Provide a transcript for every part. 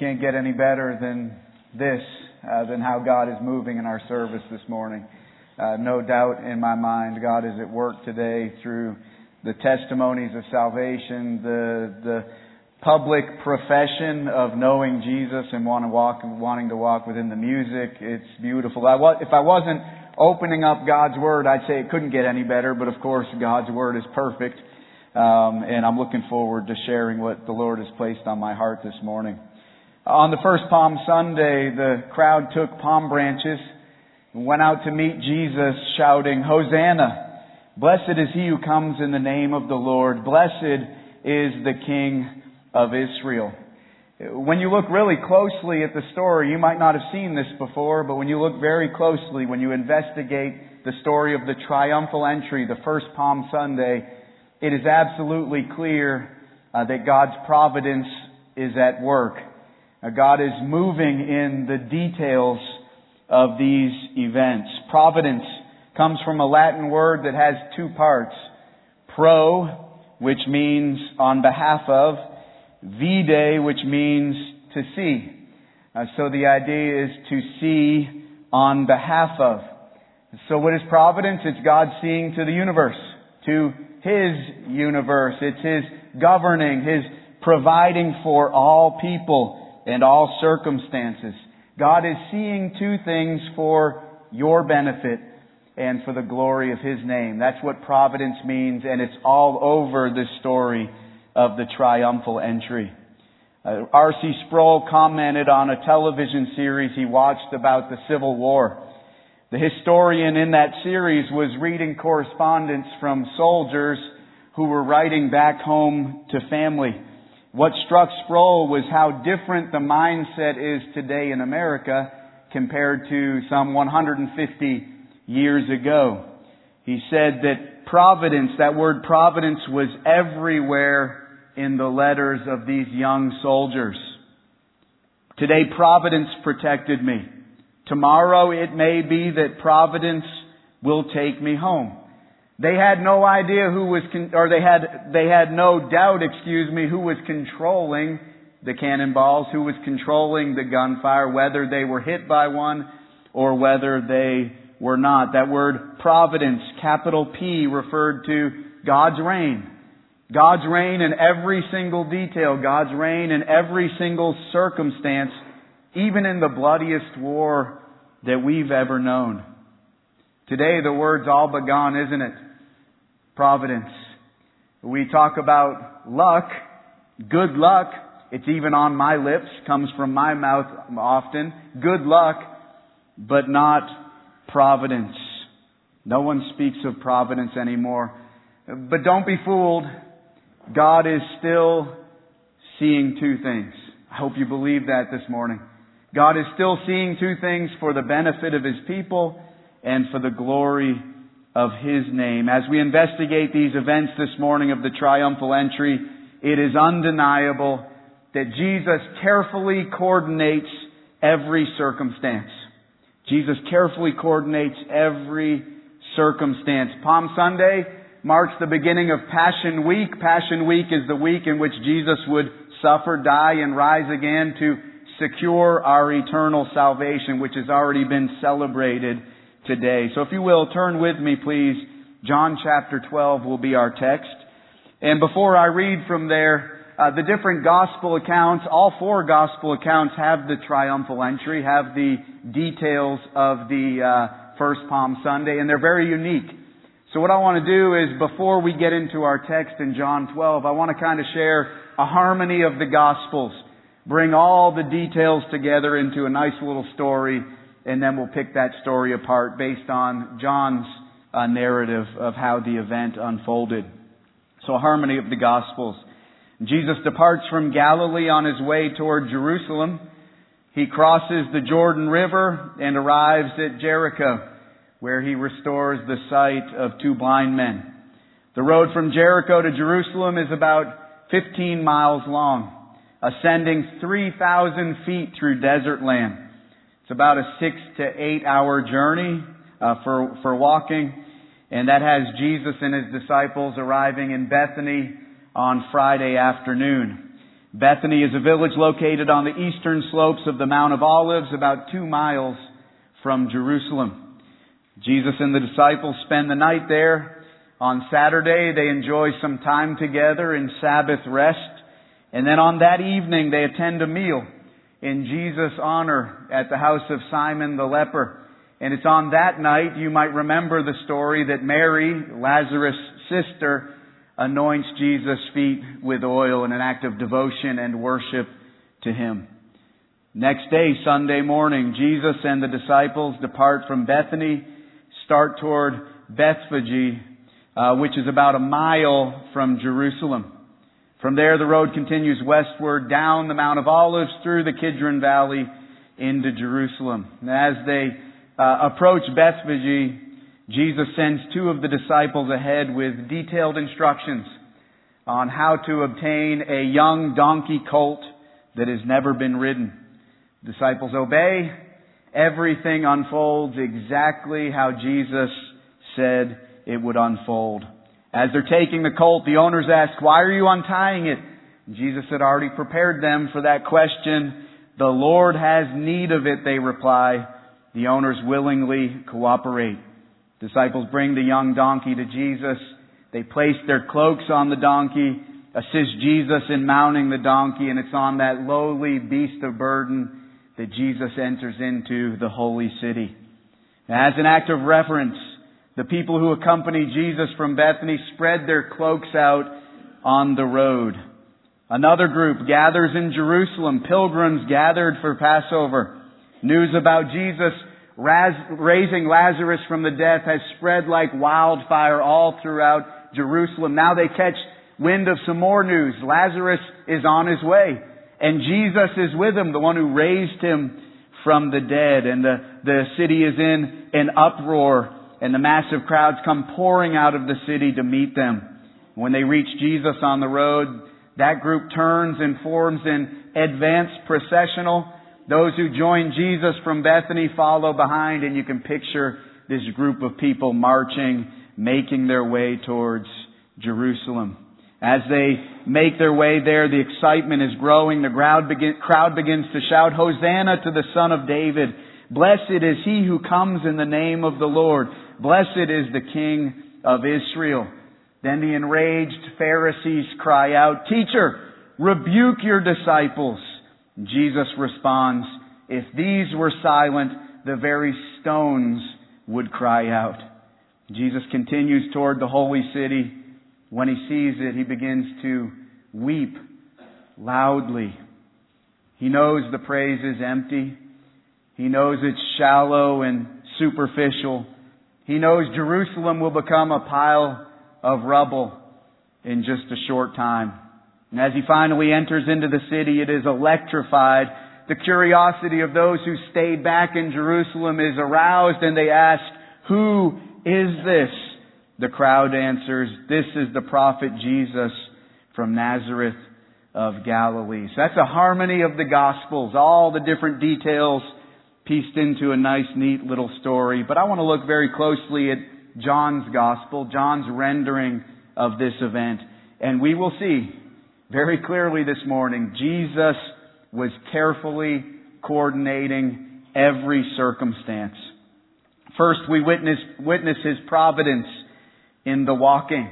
Can't get any better than this, than how God is moving in our service this morning. No doubt in my mind, God is at work today through the testimonies of salvation, the public profession of knowing Jesus and wanting to walk within the music. It's beautiful. If I wasn't opening up God's Word, I'd say it couldn't get any better, but of course God's Word is perfect. And I'm looking forward to sharing what the Lord has placed on my heart this morning. On the first Palm Sunday, the crowd took palm branches and went out to meet Jesus shouting, "Hosanna! Blessed is he who comes in the name of the Lord. Blessed is the King of Israel." When you look really closely at the story, you might not have seen this before, but when you look very closely, when you investigate the story of the triumphal entry, the first Palm Sunday, it is absolutely clear that God's providence is at work. God is moving in the details of these events. Providence comes from a Latin word that has two parts. Pro, which means on behalf of, vide, which means to see. So the idea is to see on behalf of. So what is providence? It's God seeing to the universe, to His universe. It's His governing, His providing for all people and all circumstances. God is seeing two things for your benefit and for the glory of His name. That's what providence means, and it's all over the story of the triumphal entry. R.C. Sproul commented on a television series he watched about the Civil War. The historian in that series was reading correspondence from soldiers who were writing back home to family. What struck Sproul was how different the mindset is today in America compared to some 150 years ago. He said that providence, that word providence, was everywhere in the letters of these young soldiers. Today, providence protected me. Tomorrow, it may be that providence will take me home. They had no idea they had no doubt, who was controlling the cannonballs, who was controlling the gunfire, whether they were hit by one or whether they were not. That word providence, capital P, referred to God's reign. God's reign in every single detail. God's reign in every single circumstance, even in the bloodiest war that we've ever known. Today, the word's all but gone, isn't it? Providence. We talk about luck, good luck. It's even on my lips, comes from my mouth often. Good luck, but not providence. No one speaks of providence anymore. But don't be fooled. God is still seeing two things. I hope you believe that this morning. God is still seeing two things for the benefit of His people and for the glory of His name. As we investigate these events this morning of the triumphal entry, it is undeniable that Jesus carefully coordinates every circumstance. Jesus carefully coordinates every circumstance. Palm Sunday marks the beginning of Passion Week. Passion Week is the week in which Jesus would suffer, die, and rise again to secure our eternal salvation, which has already been celebrated today. So if you will, turn with me, please. John chapter 12 will be our text. And before I read from there, the different gospel accounts, all four gospel accounts have the triumphal entry, have the details of the first Palm Sunday, and they're very unique. So what I want to do is, before we get into our text in John 12, I want to kind of share a harmony of the Gospels, bring all the details together into a nice little story, and then we'll pick that story apart based on John's narrative of how the event unfolded. So a harmony of the Gospels. Jesus departs from Galilee on His way toward Jerusalem. He crosses the Jordan River and arrives at Jericho, where He restores the sight of two blind men. The road from Jericho to Jerusalem is about 15 miles long, ascending 3,000 feet through desert land. It's about a 6 to 8 hour journey for walking, and that has Jesus and His disciples arriving in Bethany on Friday afternoon. Bethany is a village located on the eastern slopes of the Mount of Olives, about 2 miles from Jerusalem. Jesus and the disciples spend the night there. On Saturday, they enjoy some time together in Sabbath rest. And then on that evening, they attend a meal in Jesus' honor at the house of Simon the leper. And it's on that night, you might remember the story, that Mary, Lazarus' sister, anoints Jesus' feet with oil in an act of devotion and worship to Him. Next day, Sunday morning, Jesus and the disciples depart from Bethany, start toward Bethphage, which is about 1 mile from Jerusalem. From there, the road continues westward down the Mount of Olives through the Kidron Valley into Jerusalem. And as they approach Bethphage, Jesus sends 2 of the disciples ahead with detailed instructions on how to obtain a young donkey colt that has never been ridden. Disciples obey. Everything unfolds exactly how Jesus said it would unfold. As they're taking the colt, the owners ask, "Why are you untying it?" And Jesus had already prepared them for that question. "The Lord has need of it," they reply. The owners willingly cooperate. Disciples bring the young donkey to Jesus. They place their cloaks on the donkey, assist Jesus in mounting the donkey, and it's on that lowly beast of burden that Jesus enters into the holy city. As an act of reverence, the people who accompany Jesus from Bethany spread their cloaks out on the road. Another group gathers in Jerusalem, pilgrims gathered for Passover. News about Jesus raising Lazarus from the dead has spread like wildfire all throughout Jerusalem. Now they catch wind of some more news. Lazarus is on his way, and Jesus is with him, the one who raised him from the dead. And the city is in an uproar, and the massive crowds come pouring out of the city to meet them. When they reach Jesus on the road, that group turns and forms an advance processional. Those who join Jesus from Bethany follow behind, and you can picture this group of people marching, making their way towards Jerusalem. As they make their way there, the excitement is growing. The crowd begins to shout, "Hosanna to the Son of David. Blessed is He who comes in the name of the Lord. Blessed is the King of Israel." Then the enraged Pharisees cry out, "Teacher, rebuke your disciples." Jesus responds, "If these were silent, the very stones would cry out." Jesus continues toward the holy city. When He sees it, He begins to weep loudly. He knows the praise is empty. He knows it's shallow and superficial. He knows Jerusalem will become a pile of rubble in just a short time. And as He finally enters into the city, it is electrified. The curiosity of those who stayed back in Jerusalem is aroused, and they ask, "Who is this?" The crowd answers, "This is the prophet Jesus from Nazareth of Galilee." So that's a harmony of the Gospels, all the different details pieced into a nice, neat little story. But I want to look very closely at John's Gospel, John's rendering of this event. And we will see very clearly this morning, Jesus was carefully coordinating every circumstance. First, we witness His providence in the walking.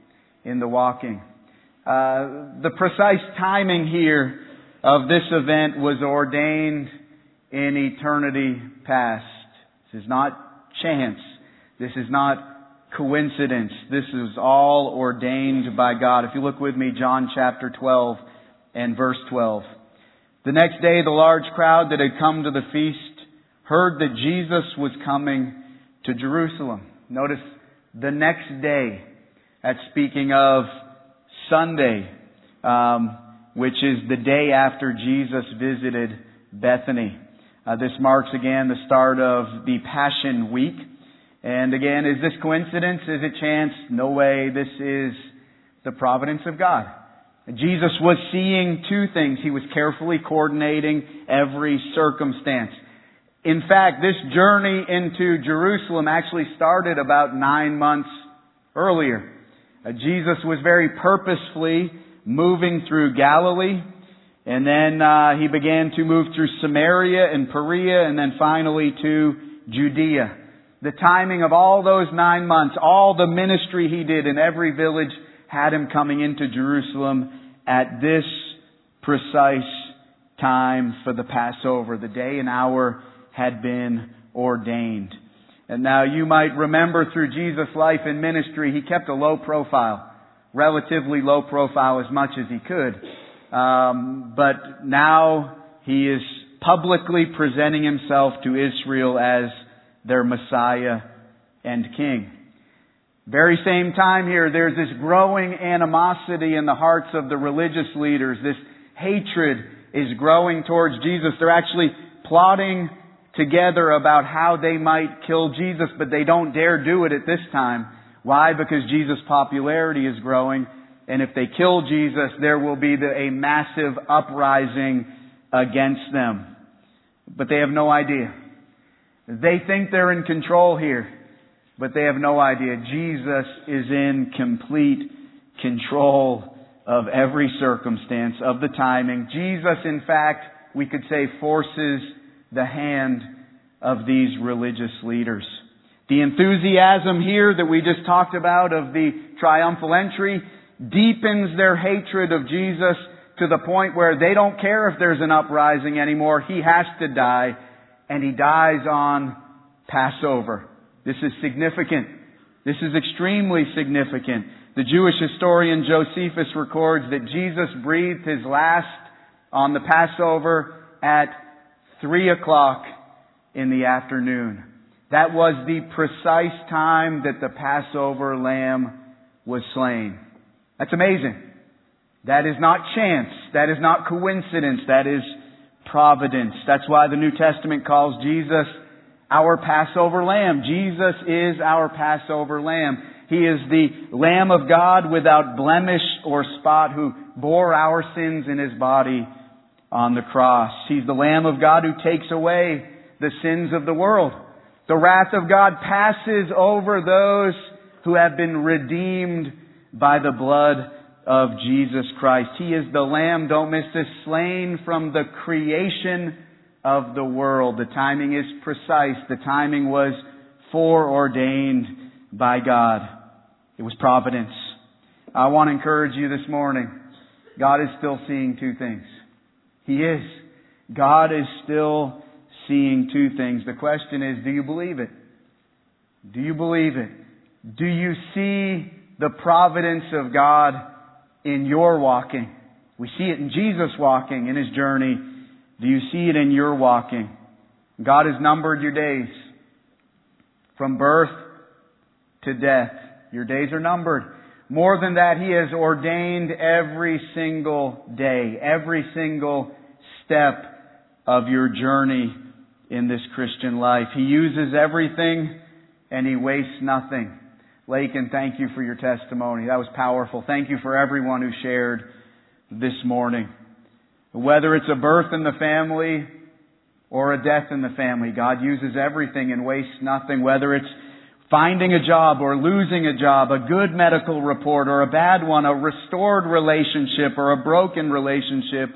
The precise timing here of this event was ordained in eternity past. This is not chance. This is not coincidence. This is all ordained by God. If you look with me, John chapter 12 and verse 12. The next day, the large crowd that had come to the feast heard that Jesus was coming to Jerusalem. Notice the next day. That's speaking of Sunday, which is the day after Jesus visited Bethany. This marks again the start of the Passion Week. And again, is this coincidence? Is it chance? No way. This is the providence of God. Jesus was seeing two things. He was carefully coordinating every circumstance. In fact, this journey into Jerusalem actually started about 9 months earlier. Jesus was very purposefully moving through Galilee. And then he began to move through Samaria and Perea and then finally to Judea. The timing of all those 9 months, all the ministry he did in every village had him coming into Jerusalem at this precise time for the Passover. The day and hour had been ordained. And now you might remember through Jesus' life and ministry, he kept a low profile, relatively low profile as much as he could. But now he is publicly presenting himself to Israel as their Messiah and King. Very same time here, there's this growing animosity in the hearts of the religious leaders. This hatred is growing towards Jesus. They're actually plotting together about how they might kill Jesus, but they don't dare do it at this time. Why? Because Jesus' popularity is growing, and if they kill Jesus, there will be a massive uprising against them. But they have no idea. They think they're in control here, but they have no idea. Jesus is in complete control of every circumstance, of the timing. Jesus, in fact, we could say, forces the hand of these religious leaders. The enthusiasm here that we just talked about of the triumphal entry deepens their hatred of Jesus to the point where they don't care if there's an uprising anymore. He has to die, and He dies on Passover. This is significant. This is extremely significant. The Jewish historian Josephus records that Jesus breathed His last on the Passover at 3 o'clock in the afternoon. That was the precise time that the Passover lamb was slain. That's amazing. That is not chance. That is not coincidence. That is providence. That's why the New Testament calls Jesus our Passover lamb. Jesus is our Passover lamb. He is the Lamb of God without blemish or spot who bore our sins in His body on the cross. He's the Lamb of God who takes away the sins of the world. The wrath of God passes over those who have been redeemed by the blood of Jesus Christ. He is the Lamb, don't miss this, slain from the creation of the world. The timing is precise. The timing was foreordained by God. It was providence. I want to encourage you this morning. God is still seeing two things. He is. God is still seeing two things. The question is, do you believe it? Do you believe it? Do you see the providence of God in your walking? We see it in Jesus walking in His journey. Do you see it in your walking? God has numbered your days. From birth to death. Your days are numbered. More than that, He has ordained every single day, every single step of your journey in this Christian life. He uses everything and He wastes nothing. Lakin, thank you for your testimony. That was powerful. Thank you for everyone who shared this morning. Whether it's a birth in the family or a death in the family, God uses everything and wastes nothing. Whether it's finding a job or losing a job, a good medical report or a bad one, a restored relationship or a broken relationship,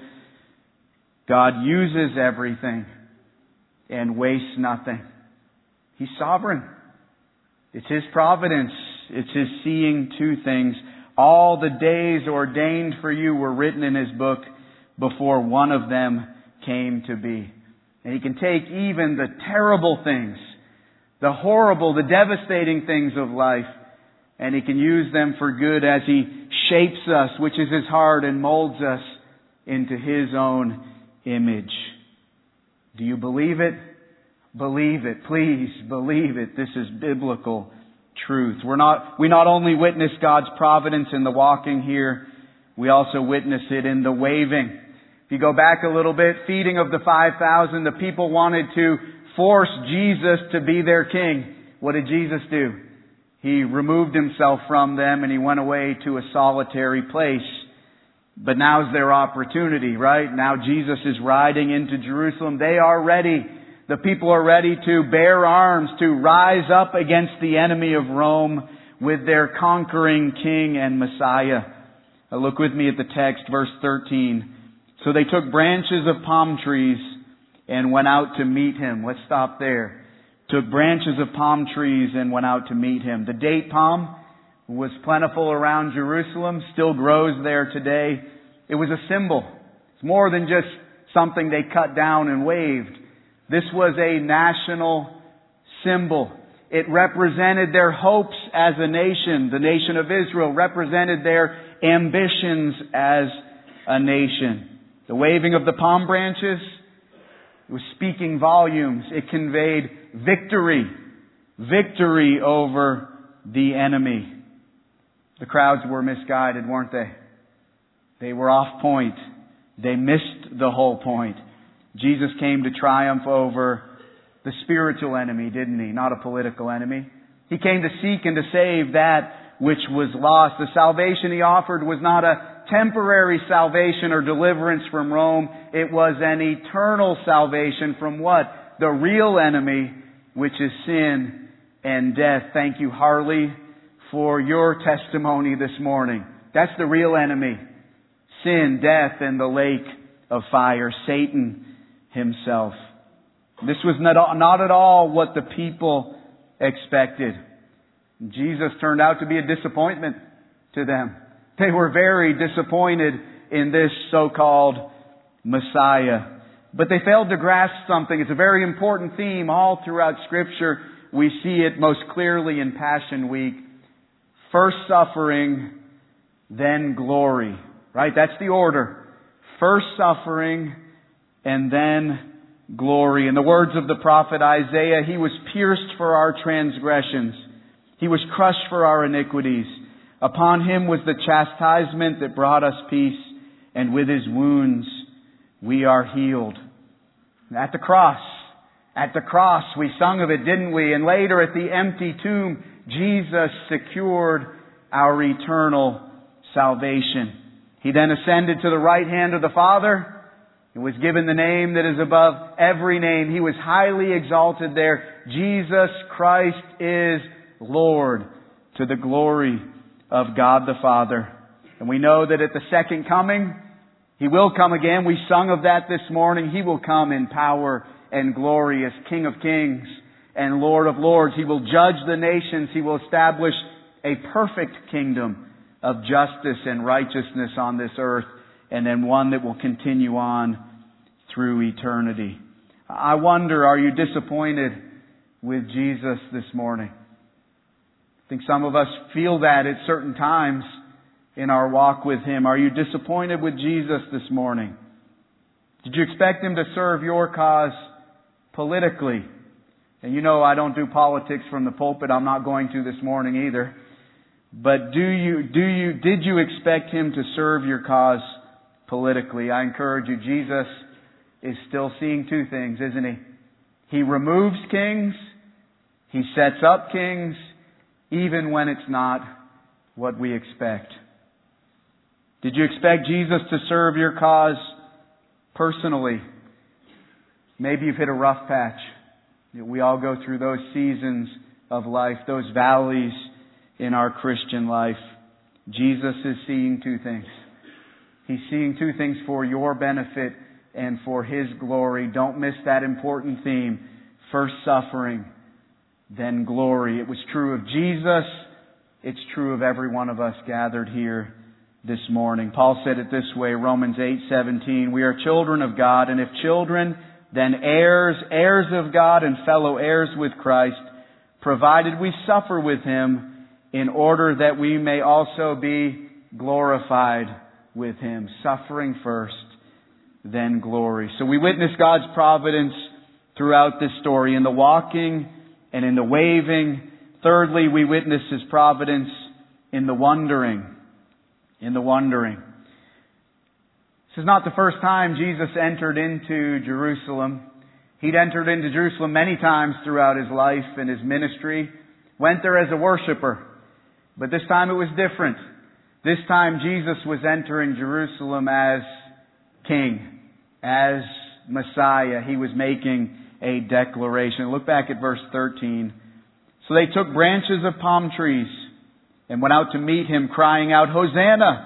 God uses everything and wastes nothing. He's sovereign. It's His providence. It's His seeing two things. All the days ordained for you were written in His book before one of them came to be. And He can take even the terrible things, the horrible, the devastating things of life, and He can use them for good as He shapes us, which is His heart, and molds us into His own image. Do you believe it? Believe it. Please believe it. This is biblical truth. We not only witness God's providence in the walking here, we also witness it in the waving. If you go back a little bit, feeding of the 5,000, the people wanted to force Jesus to be their king. What did Jesus do? He removed Himself from them and He went away to a solitary place. But now's their opportunity, right? Now Jesus is riding into Jerusalem. They are ready. The people are ready to bear arms, to rise up against the enemy of Rome with their conquering King and Messiah. Look with me at the text, verse 13. So they took branches of palm trees and went out to meet him. Let's stop there. Took branches of palm trees and went out to meet him. The date palm was plentiful around Jerusalem, still grows there today. It was a symbol. It's more than just something they cut down and waved. This was a national symbol. It represented their hopes as a nation. The nation of Israel represented their ambitions as a nation. The waving of the palm branches was speaking volumes. It conveyed victory. Victory over the enemy. The crowds were misguided, weren't they? They were off point. They missed the whole point. Jesus came to triumph over the spiritual enemy, didn't he? Not a political enemy. He came to seek and to save that which was lost. The salvation He offered was not a temporary salvation or deliverance from Rome. It was an eternal salvation from what? The real enemy, which is sin and death. Thank you, Harley, for your testimony this morning. That's the real enemy. Sin, death, and the lake of fire. Satan himself. This was not at all what the people expected. Jesus turned out to be a disappointment to them. They were very disappointed in this so-called Messiah. But they failed to grasp something. It's a very important theme all throughout Scripture. We see it most clearly in Passion Week. First suffering, then glory. Right? That's the order. First suffering, and then glory. In the words of the prophet Isaiah, He was pierced for our transgressions. He was crushed for our iniquities. Upon Him was the chastisement that brought us peace, and with His wounds we are healed. At the cross, we sung of it, didn't we? And later at the empty tomb, Jesus secured our eternal salvation. He then ascended to the right hand of the Father. He was given the name that is above every name. He was highly exalted there. Jesus Christ is Lord, to the glory of God the Father. And we know that at the second coming, He will come again. We sung of that this morning. He will come in power and glory as King of Kings and Lord of Lords. He will judge the nations. He will establish a perfect kingdom of justice and righteousness on this earth, and then one that will continue on through eternity. I wonder, are you disappointed with Jesus this morning? I think some of us feel that at certain times in our walk with Him. Are you disappointed with Jesus this morning? Did you expect Him to serve your cause politically? And you know I don't do politics from the pulpit. I'm not going to this morning either. But did you expect Him to serve your cause politically? I encourage you, Jesus is still seeing two things, isn't He? He removes kings. He sets up kings, even when it's not what we expect. Did you expect Jesus to serve your cause personally? Maybe you've hit a rough patch. We all go through those seasons of life, those valleys in our Christian life. Jesus is seeing two things. He's seeing two things for your benefit and for His glory. Don't miss that important theme. First suffering, then glory. It was true of Jesus. It's true of every one of us gathered here this morning. Paul said it this way, Romans 8:17, we are children of God, and if children, then heirs, heirs of God and fellow heirs with Christ, provided we suffer with Him, in order that we may also be glorified with Him. Suffering first, then glory. So we witness God's providence throughout this story, in the walking and in the waving. Thirdly, we witness His providence in the wondering. In the wondering. This is not the first time Jesus entered into Jerusalem. He'd entered into Jerusalem many times throughout His life and His ministry. Went there as a worshiper. But this time it was different. This time Jesus was entering Jerusalem as King, as Messiah. He was making a declaration. Look back at verse 13. So they took branches of palm trees and went out to meet Him, crying out, Hosanna!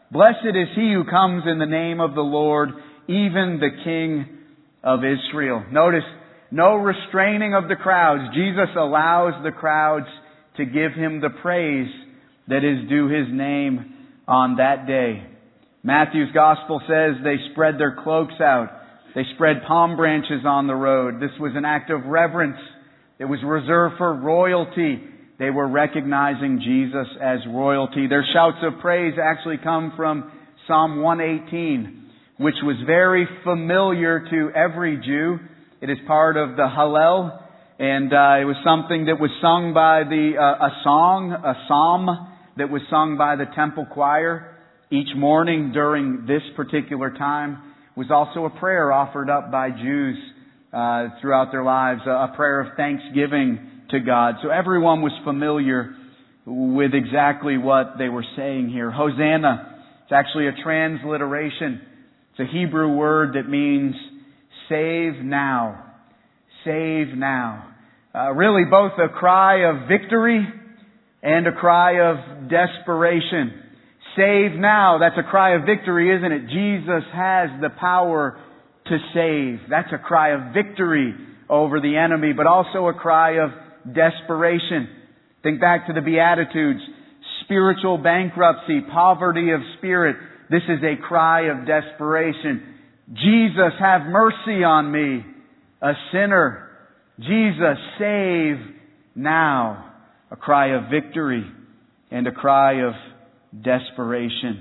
Blessed is he who comes in the name of the Lord, even the King of Israel. Notice, no restraining of the crowds. Jesus allows the crowds to give Him the praise that is due His name on that day. Matthew's Gospel says they spread their cloaks out. They spread palm branches on the road. This was an act of reverence. It was reserved for royalty. They were recognizing Jesus as royalty. Their shouts of praise actually come from Psalm 118, which was very familiar to every Jew. It is part of the Hallel, and it was something that was sung by a psalm that was sung by the temple choir each morning during this particular time. It was also a prayer offered up by Jews throughout their lives, a prayer of thanksgiving to God. So everyone was familiar with exactly what they were saying here. Hosanna, it's actually a transliteration. It's a Hebrew word that means save now. Save now. Really both a cry of victory and a cry of desperation. Save now. That's a cry of victory, isn't it? Jesus has the power to save. That's a cry of victory over the enemy, but also a cry of desperation. Think back to the Beatitudes. Spiritual bankruptcy, poverty of spirit. This is a cry of desperation. Jesus, have mercy on me, a sinner. Jesus, save now. A cry of victory and a cry of desperation.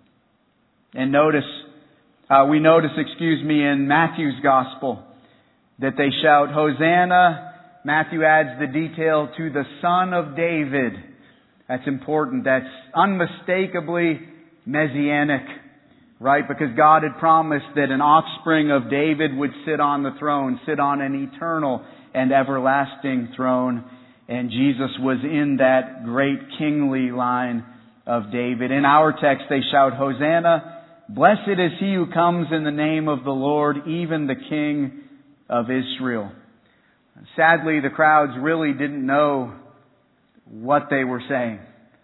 And we notice in Matthew's Gospel that they shout, Hosanna. Matthew adds the detail, to the Son of David. That's important. That's unmistakably messianic, right? Because God had promised that an offspring of David would sit on the throne, sit on an eternal and everlasting throne. And Jesus was in that great kingly line of David. In our text, they shout, Hosanna, blessed is he who comes in the name of the Lord, even the King of Israel. Sadly, the crowds really didn't know what they were saying.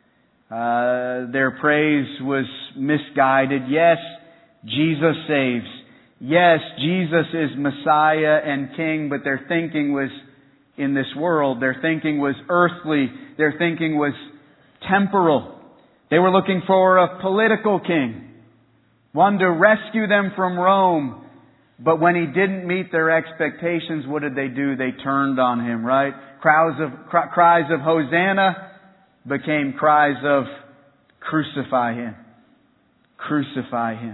Their praise was misguided. Yes, Jesus saves. Yes, Jesus is Messiah and King, but their thinking was in this world. Their thinking was earthly. Their thinking was temporal. They were looking for a political king, one to rescue them from Rome. But when He didn't meet their expectations, what did they do? They turned on Him, right? Cries of Hosanna became cries of crucify Him. Crucify Him.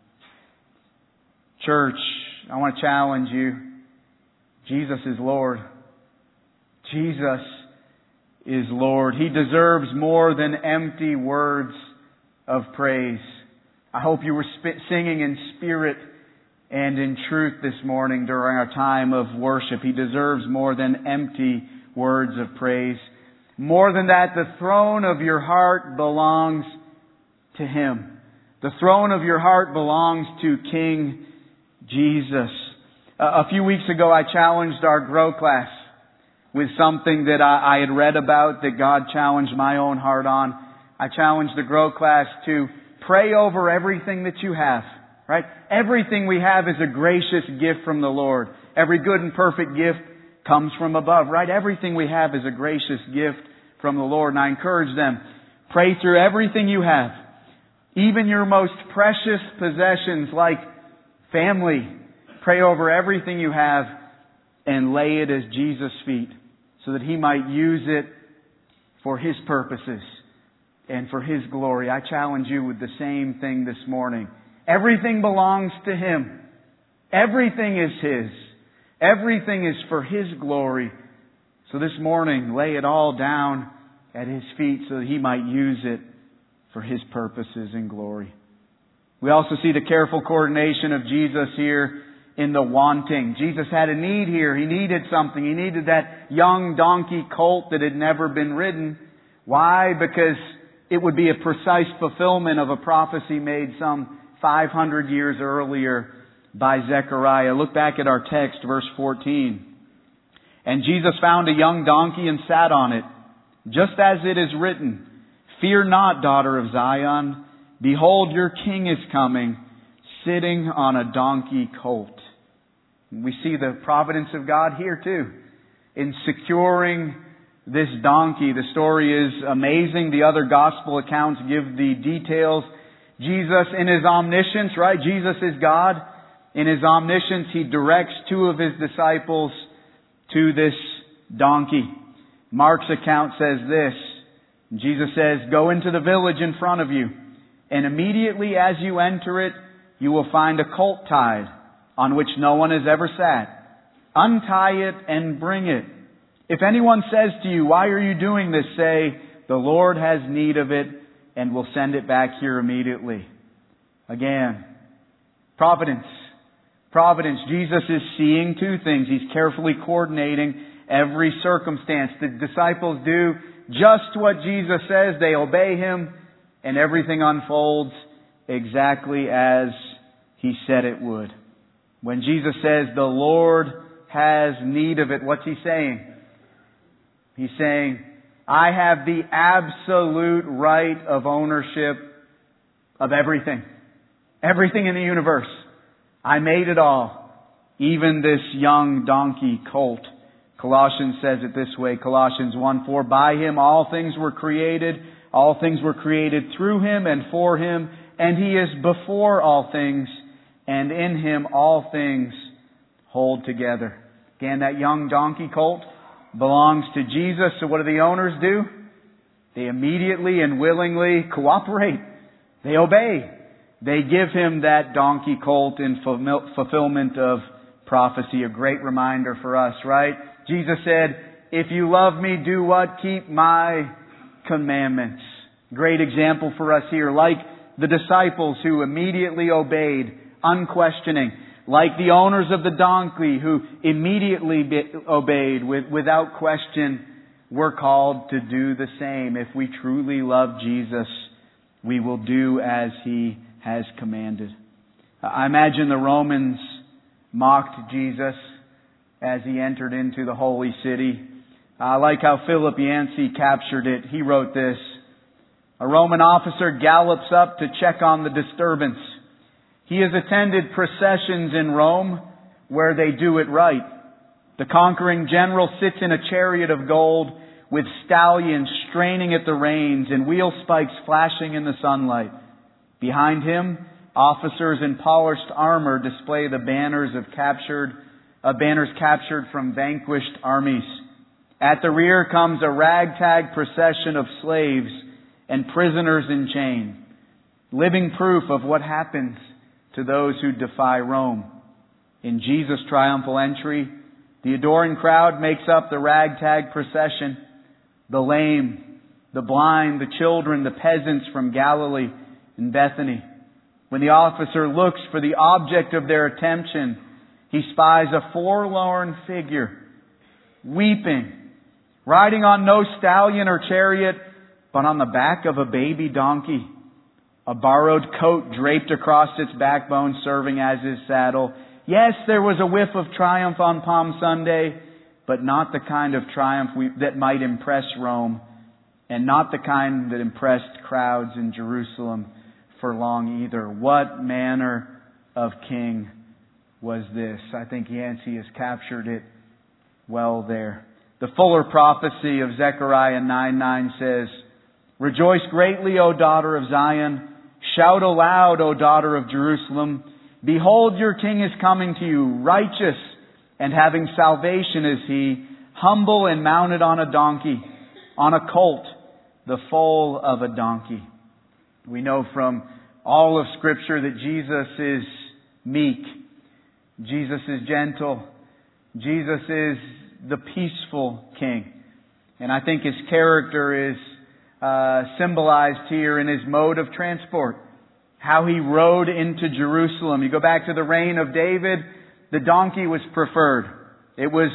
Church, I want to challenge you. Jesus is Lord. Jesus is Lord. He deserves more than empty words of praise. I hope you were singing in spirit and in truth this morning during our time of worship. He deserves more than empty words of praise. More than that, the throne of your heart belongs to Him. The throne of your heart belongs to King Jesus. A few weeks ago, I challenged our Grow class with something that I had read about that God challenged my own heart on. I challenged the Grow class to pray over everything that you have. Right? Everything we have is a gracious gift from the Lord. Every good and perfect gift comes from above, right? Everything we have is a gracious gift from the Lord. And I encourage them, pray through everything you have. Even your most precious possessions like family. Pray over everything you have and lay it at Jesus' feet so that He might use it for His purposes and for His glory. I challenge you with the same thing this morning. Everything belongs to Him. Everything is His. Everything is for His glory. So this morning, lay it all down at His feet so that He might use it for His purposes and glory. We also see the careful coordination of Jesus here in the wanting. Jesus had a need here. He needed something. He needed that young donkey colt that had never been ridden. Why? Because it would be a precise fulfillment of a prophecy made some 500 years earlier by Zechariah. Look back at our text, verse 14. And Jesus found a young donkey and sat on it, just as it is written, Fear not, daughter of Zion. Behold, your king is coming, sitting on a donkey colt. We see the providence of God here too, in securing this donkey. The story is amazing. The other gospel accounts give the details. Jesus in His omniscience, right? Jesus is God. In His omniscience, He directs two of His disciples to this donkey. Mark's account says this. Jesus says, "Go into the village in front of you, and immediately as you enter it, you will find a colt tied, on which no one has ever sat. Untie it and bring it. If anyone says to you, 'Why are you doing this?' say, 'The Lord has need of it, and will send it back here immediately.'" Again, providence. Providence. Jesus is seeing two things. He's carefully coordinating every circumstance. The disciples do just what Jesus says. They obey Him, and everything unfolds exactly as He said it would. When Jesus says, "The Lord has need of it," what's He saying? He's saying, I have the absolute right of ownership of everything. Everything in the universe. I made it all. Even this young donkey colt. Colossians says it this way, Colossians 1:4, "By Him all things were created. All things were created through Him and for Him. And He is before all things. And in Him all things hold together." Again, that young donkey colt belongs to Jesus. So what do the owners do? They immediately and willingly cooperate. They obey. They give Him that donkey colt in fulfillment of prophecy. A great reminder for us, right? Jesus said, "If you love Me, do what? Keep My commandments." Great example for us here. Like the disciples who immediately obeyed, unquestioning. Like the owners of the donkey who immediately obeyed without question, we're called to do the same. If we truly love Jesus, we will do as He has commanded. I imagine the Romans mocked Jesus as He entered into the holy city. I like how Philip Yancey captured it. He wrote this: "A Roman officer gallops up to check on the disturbance. He has attended processions in Rome where they do it right. The conquering general sits in a chariot of gold with stallions straining at the reins and wheel spikes flashing in the sunlight. Behind him, officers in polished armor display the banners captured from vanquished armies. At the rear comes a ragtag procession of slaves and prisoners in chains, living proof of what happens to those who defy Rome. In Jesus' triumphal entry, the adoring crowd makes up the ragtag procession. The lame, the blind, the children, the peasants from Galilee and Bethany. When the officer looks for the object of their attention, he spies a forlorn figure, weeping, riding on no stallion or chariot, but on the back of a baby donkey. A borrowed coat draped across its backbone serving as his saddle. Yes, there was a whiff of triumph on Palm Sunday, but not the kind of triumph that might impress Rome, and not the kind that impressed crowds in Jerusalem for long either. What manner of king was this? I think Yancey has captured it well there. The fuller prophecy of Zechariah 9:9 says, "Rejoice greatly, O daughter of Zion. Shout aloud, O daughter of Jerusalem. Behold, your king is coming to you, righteous and having salvation is He, humble and mounted on a donkey, on a colt, the foal of a donkey." We know from all of Scripture that Jesus is meek. Jesus is gentle. Jesus is the peaceful King. And I think His character is symbolized here in His mode of transport. How He rode into Jerusalem. You go back to the reign of David, the donkey was preferred. It was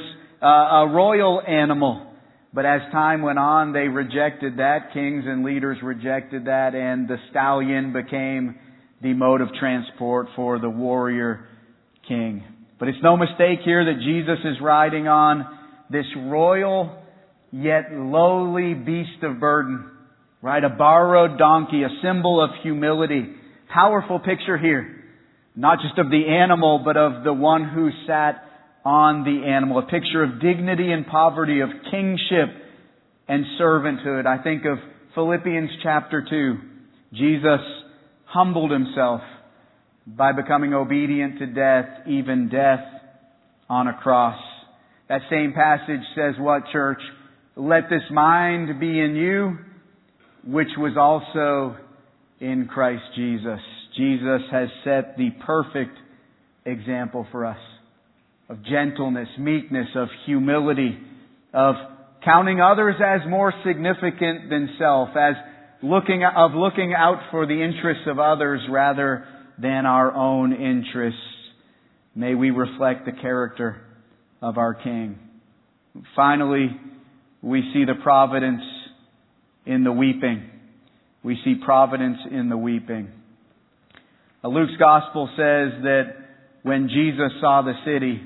a royal animal. But as time went on, they rejected that. Kings and leaders rejected that, and the stallion became the mode of transport for the warrior king. But it's no mistake here that Jesus is riding on this royal yet lowly beast of burden. Right? A borrowed donkey, a symbol of humility. Powerful picture here. Not just of the animal, but of the one who sat on the animal. A picture of dignity and poverty, of kingship and servanthood. I think of Philippians chapter 2. Jesus humbled Himself by becoming obedient to death, even death on a cross. That same passage says what, church? Let this mind be in you, which was also in Christ Jesus. Jesus has set the perfect example for us of gentleness, meekness, of humility, of counting others as more significant than self, as looking out for the interests of others rather than our own interests. May we reflect the character of our King. Finally, we see the providence in the weeping. We see providence in the weeping. Luke's Gospel says that when Jesus saw the city,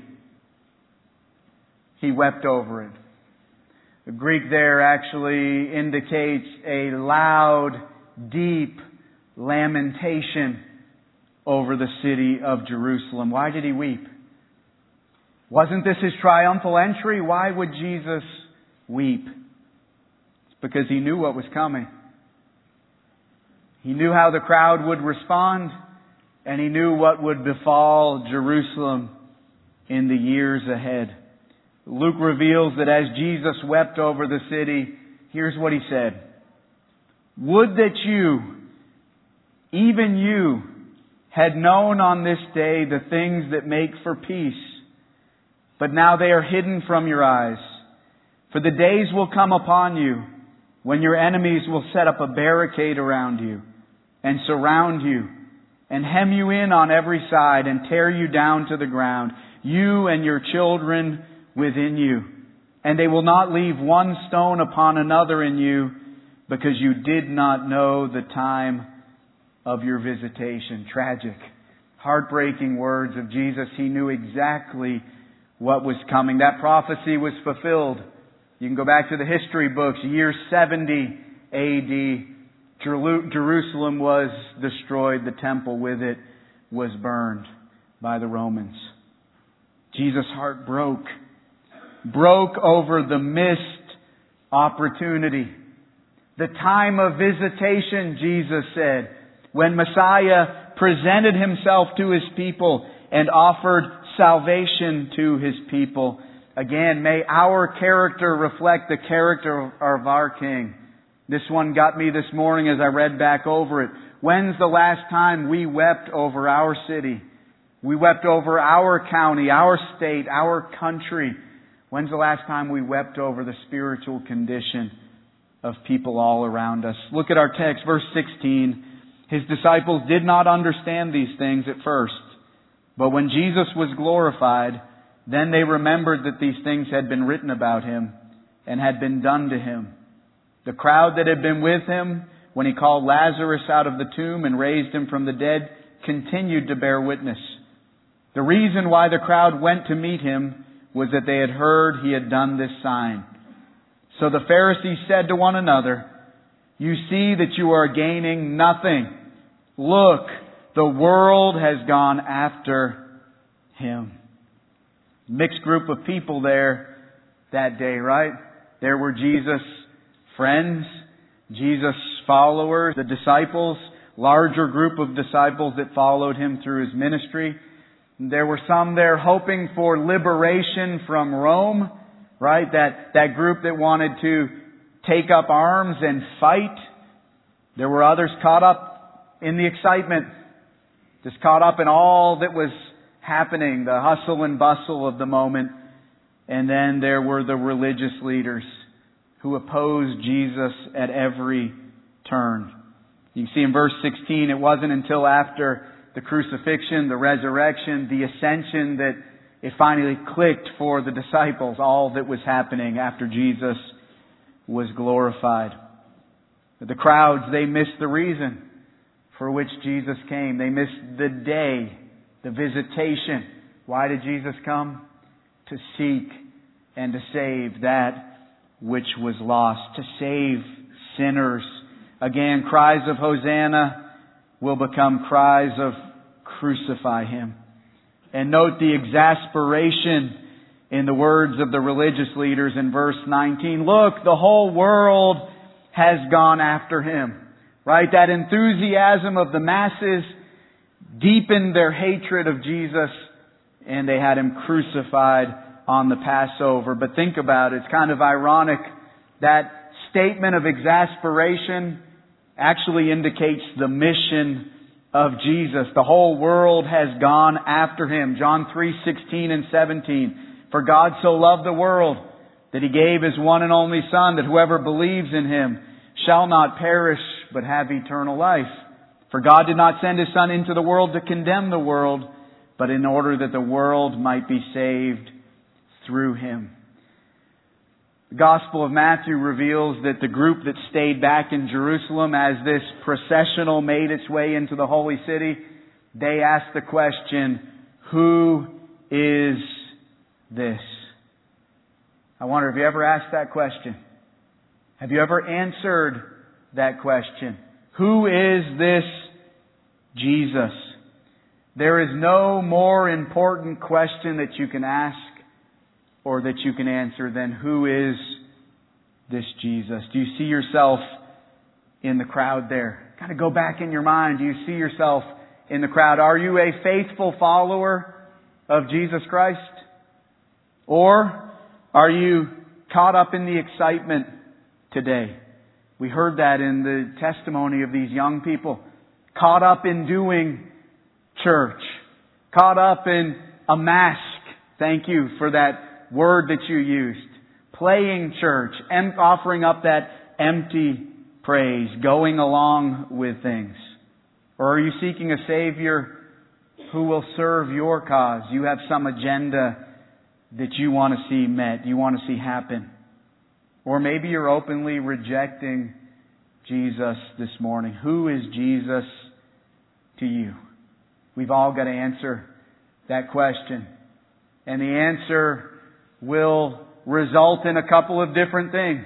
He wept over it. The Greek there actually indicates a loud, deep lamentation over the city of Jerusalem. Why did He weep? Wasn't this His triumphal entry? Why would Jesus weep? It's because He knew what was coming. He knew how the crowd would respond, and He knew what would befall Jerusalem in the years ahead. Luke reveals that as Jesus wept over the city, here's what He said. Would that you, even you, had known on this day the things that make for peace, but now they are hidden from your eyes. For the days will come upon you when your enemies will set up a barricade around you and surround you and hem you in on every side and tear you down to the ground, you and your children within you. And they will not leave one stone upon another in you, because you did not know the time of your visitation. Tragic, heartbreaking words of Jesus. He knew exactly what was coming. That prophecy was fulfilled. You can go back to the history books. Year 70 A.D., Jerusalem was destroyed. The temple with it was burned by the Romans. Jesus' heart broke over the missed opportunity. The time of visitation, Jesus said, when Messiah presented Himself to His people and offered salvation to His people. Again, may our character reflect the character of our King. This one got me this morning as I read back over it. When's the last time we wept over our city? We wept over our county, our state, our country. When's the last time we wept over the spiritual condition of people all around us? Look at our text, verse 16. His disciples did not understand these things at first. But when Jesus was glorified, then they remembered that these things had been written about Him and had been done to Him. The crowd that had been with Him when He called Lazarus out of the tomb and raised him from the dead continued to bear witness. The reason why the crowd went to meet Him was that they had heard He had done this sign. So the Pharisees said to one another, "You see that you are gaining nothing. Look, the world has gone after Him." Mixed group of people there that day, right? There were Jesus' friends, Jesus' followers, the disciples, larger group of disciples that followed Him through His ministry. There were some there hoping for liberation from Rome, right? That group that wanted to take up arms and fight. There were others caught up in the excitement, just caught up in all that was happening, the hustle and bustle of the moment. And then there were the religious leaders who opposed Jesus at every turn. You can see in verse 16, it wasn't until after the crucifixion, the resurrection, the ascension that it finally clicked for the disciples, all that was happening after Jesus was glorified. The crowds, they missed the reason for which Jesus came. They missed the day, the visitation. Why did Jesus come? To seek and to save that which was lost, to save sinners Again, cries of Hosanna will become cries of crucify Him. And note the exasperation in the words of the religious leaders in verse 19. Look, the whole world has gone after Him. Right? That enthusiasm of the masses deepened their hatred of Jesus, and they had Him crucified on the Passover. But think about it. It's kind of ironic. That statement of exasperation actually indicates the mission of Jesus. The whole world has gone after Him. John 3:16 and 17. For God so loved the world that He gave His one and only Son, that whoever believes in Him shall not perish, but have eternal life. For God did not send His Son into the world to condemn the world, but in order that the world might be saved through Him. The Gospel of Matthew reveals that the group that stayed back in Jerusalem as this processional made its way into the holy city, they asked the question, who is this? I wonder, have you ever asked that question? Have you ever answered that question? Who is this Jesus? There is no more important question that you can ask or that you can answer than who is this Jesus? Do you see yourself in the crowd there? Kind of go back in your mind. Do you see yourself in the crowd? Are you a faithful follower of Jesus Christ? Or are you caught up in the excitement today? We heard that in the testimony of these young people. Caught up in doing church. Caught up in a mask. Thank you for that word that you used. Playing church. And offering up that empty praise. Going along with things. Or are you seeking a Savior who will serve your cause? You have some agenda that you want to see met. You want to see happen. Or maybe you're openly rejecting Jesus this morning. Who is Jesus to you? We've all got to answer that question. And the answer will result in a couple of different things.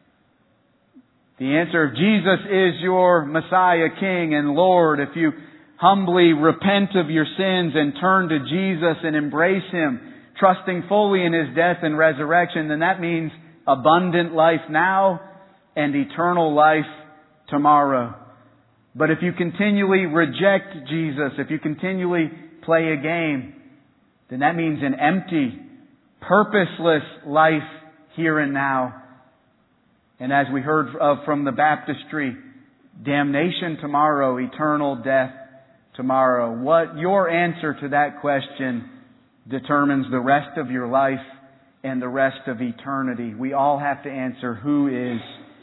The answer, if Jesus is your Messiah, King and Lord, if you humbly repent of your sins and turn to Jesus and embrace Him, trusting fully in His death and resurrection, then that means abundant life now and eternal life tomorrow. But if you continually reject Jesus, if you continually play a game, then that means an empty, purposeless life here and now. And as we heard of from the baptistry, damnation tomorrow, eternal death tomorrow. What your answer to that question determines the rest of your life and the rest of eternity. We all have to answer, who is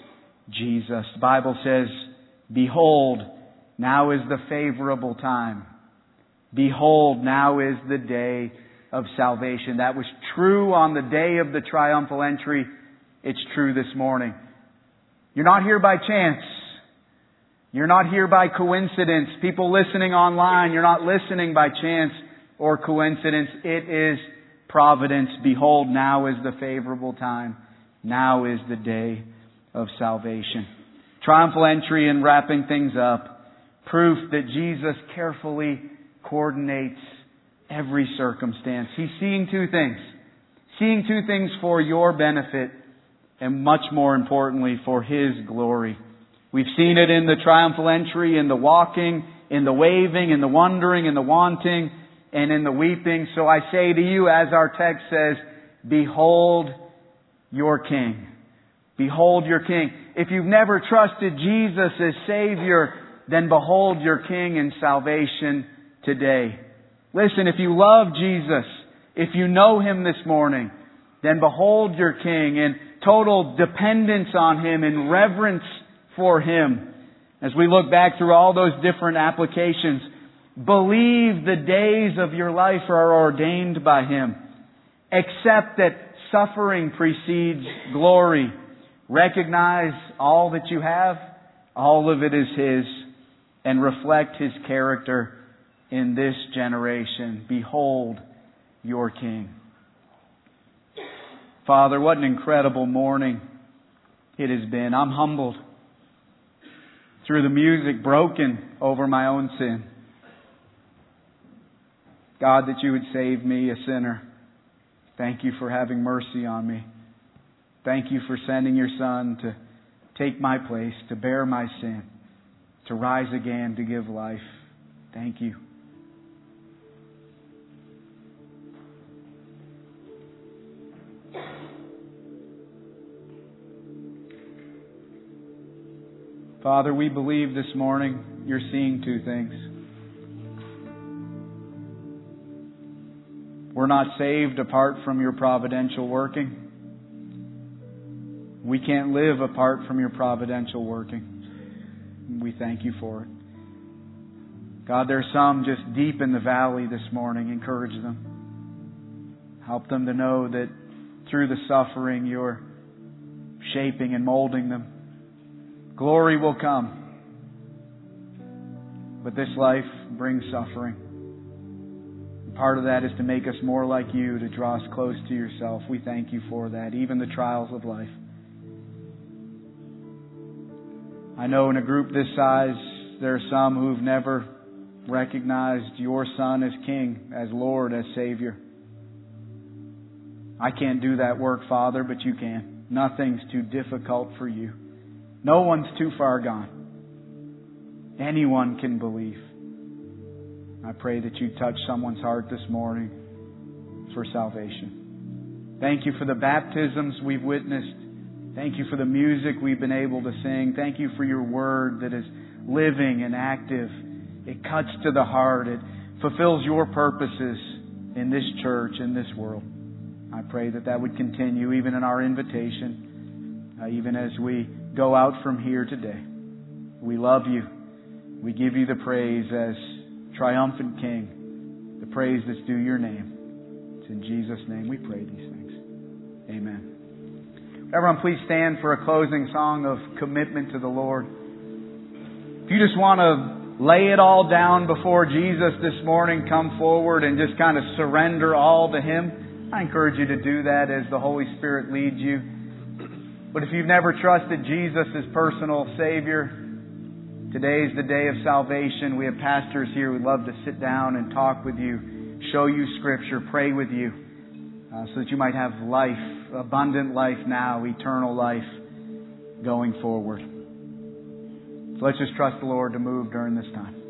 Jesus? The Bible says, behold, now is the favorable time. Behold, now is the day of salvation. That was true on the day of the triumphal entry. It's true this morning. You're not here by chance. You're not here by coincidence. People listening online, you're not listening by chance or coincidence. It is providence. Behold, now is the favorable time. Now is the day of salvation. Triumphal entry and wrapping things up. Proof that Jesus carefully coordinates every circumstance. He's seeing two things. Seeing two things for your benefit and much more importantly for His glory. We've seen it in the triumphal entry, in the walking, in the waving, in the wondering, in the wanting, and in the weeping. So I say to you, as our text says, behold your King. Behold your King. If you've never trusted Jesus as Savior, then behold your King in salvation today. Listen, if you love Jesus, if you know Him this morning, then behold your King in total dependence on Him, in reverence for Him. As we look back through all those different applications, believe the days of your life are ordained by Him. Accept that suffering precedes glory. Recognize all that you have, all of it is His, and reflect His character in this generation. Behold your King. Father, what an incredible morning it has been. I'm humbled. through the music, broken over my own sin. God, that you would save me, a sinner. Thank you for having mercy on me. Thank you for sending your Son to take my place, to bear my sin, to rise again, to give life. Thank you. Father, we believe this morning you're seeing two things. We're not saved apart from your providential working. We can't live apart from your providential working. We thank you for it. God, there are some just deep in the valley this morning. Encourage them. Help them to know that through the suffering you're shaping and molding them. Glory will come. But this life brings suffering. Part of that is to make us more like you, to draw us close to yourself. We thank you for that, even the trials of life. I know in a group this size, there are some who've never recognized your Son as King, as Lord, as Savior. I can't do that work, Father, but you can. Nothing's too difficult for you. No one's too far gone. Anyone can believe. I pray that you touch someone's heart this morning for salvation. Thank you for the baptisms we've witnessed. Thank you for the music we've been able to sing. Thank you for your word that is living and active. It cuts to the heart. It fulfills your purposes in this church, in this world. I pray that that would continue even in our invitation, even as we go out from here today. We love you. We give you the praise as triumphant King, the praise that's due your name. It's in Jesus' name we pray these things. Amen. Everyone, please stand for a closing song of commitment to the Lord. If you just want to lay it all down before Jesus this morning, come forward and just kind of surrender all to Him. I encourage you to do that as the Holy Spirit leads you. But if you've never trusted Jesus as personal Savior, today is the day of salvation. We have pastors here who'd love to sit down and talk with you, show you Scripture, pray with you, so that you might have life, abundant life now, eternal life going forward. So let's just trust the Lord to move during this time.